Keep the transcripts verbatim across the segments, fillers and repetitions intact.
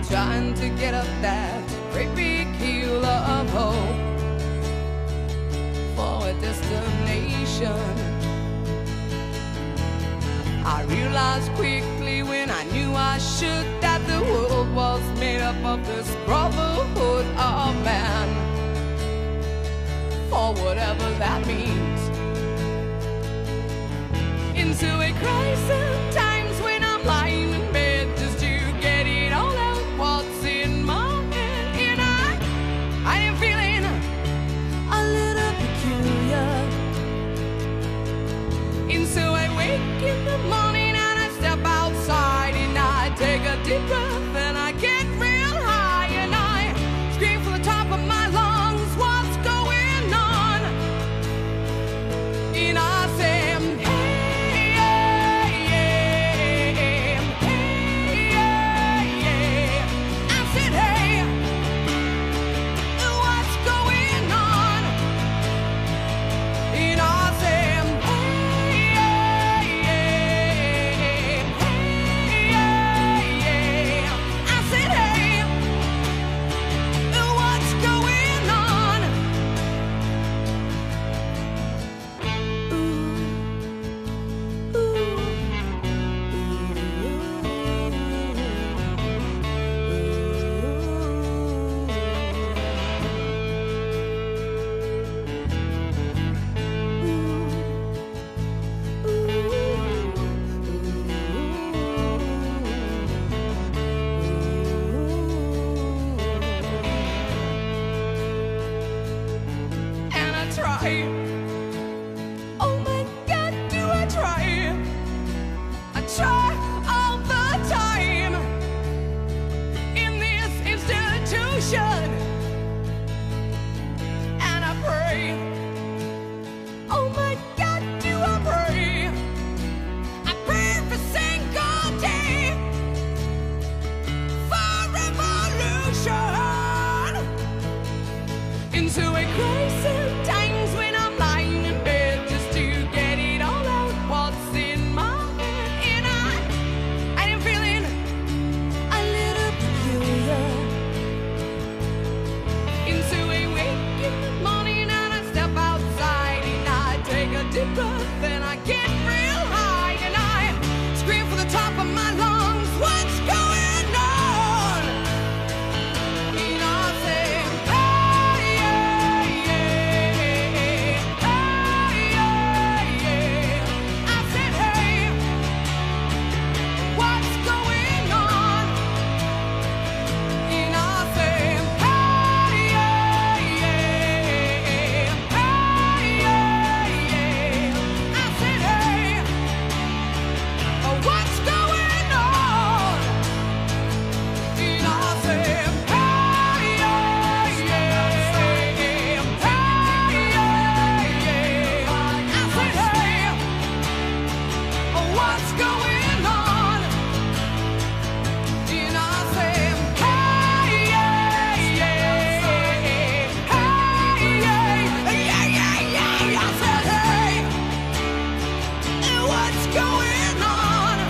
trying to get up that great big hill of hope for a destination. I realized quickly when I knew I should that the world was made up of this brotherhood of man, or whatever that means. Into a crisis times when I'm lying in bed just to get it all out what's in my head, and I, I am feeling a little peculiar. And so I wake in the morning and I step outside and I take a deep breath and I get real high and I scream from the top of my lungs, what's going on? And I say, try. Oh my God, do I try? I try all the time in this institution, and I pray. Oh my God, do I pray? I pray every single day for revolution into a crisis. Deep breath and I get real high and I scream from the top of my lungs, what's going on? And I say, hey, yeah, yeah, hey, yeah, yeah. I said, hey, what's going on? And I say, hey, yeah, yeah, hey, yeah. What's going on? And I say, hey, yeah, yeah, hey, yeah, yeah. I said, hey, what's going on? And I say, hey, yeah, yeah, hey, yeah, yeah, yeah. I said, hey, what's going on?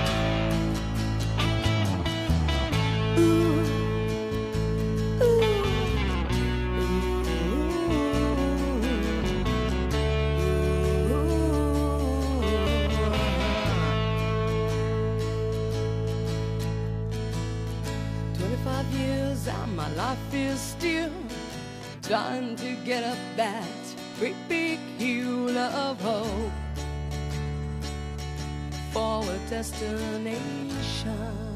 Twenty-five years and my life is still trying to get up that great big hill of hope for a destination.